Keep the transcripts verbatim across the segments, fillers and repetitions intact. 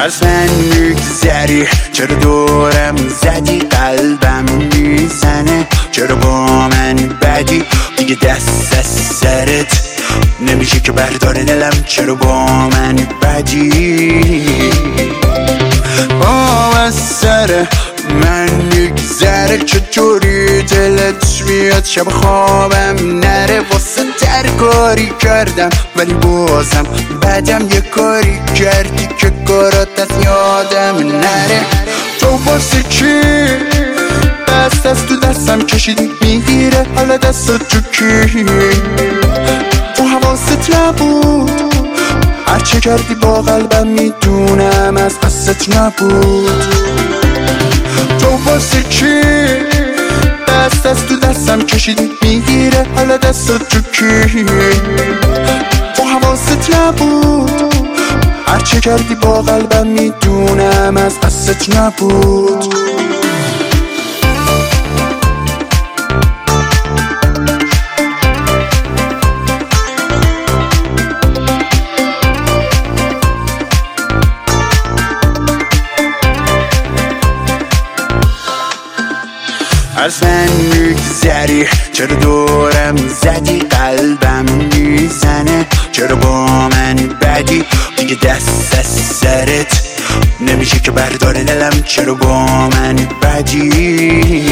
از من میگذری، چرا دورم زدی؟ قلبم میزنه، چرا با من بدی؟ دیگه دست از سرت نمیشه که برداره دلم، چرا با من بدی؟ با از سر من میگذره، چطوری دلت میاد شب خوابم نره؟ واسه در کاری کردم ولی بازم بدم، یه کاری کردی که کارات از یادم نره. تو واسه چی دست از تو دستم کشیدی میگیره، حالا دست تو کی؟ تو حواست نبود، هرچه کردی با قلبم میدونم از قصدت نبود. تو واسه چی دست از تو دستم کشیدی میگیره، حالا دست تو کی؟ تو حواست نبود، هرچه کردی با قلبم میدونم از قصدت نبود. از من میگذری، چرا دورم زدی؟ قلبم میزنه، چرا با من بدی؟ دیگه دست از سرت نمیشه که برداره دلم، چرا با من بدی؟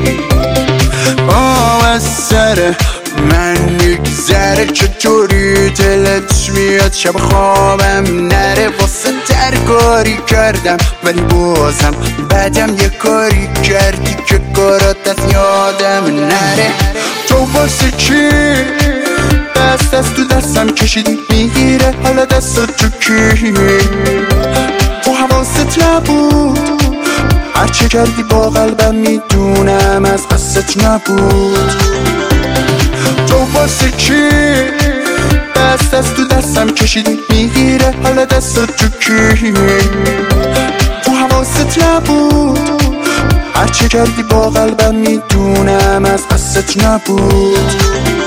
با از سر من میگذره، چطوری دلت میاد شب خوابم نره؟ واسه در کاری کردم ولی بازم بدم، یه کاری کردی که کارات از یادم نره. تو واسه چی دست از تو دستم کشیدی میگیره، حالا دست تو کی؟ تو حواست نبود، هرچه کردی با قلبم میدونم از قصدت نبود. تو واسه چی دست از تو دستم کشیدی میگیره، حالا دست تو کی؟ تو حواست نبود، هرچه کردی با قلبم میدونم از قصدت نبود.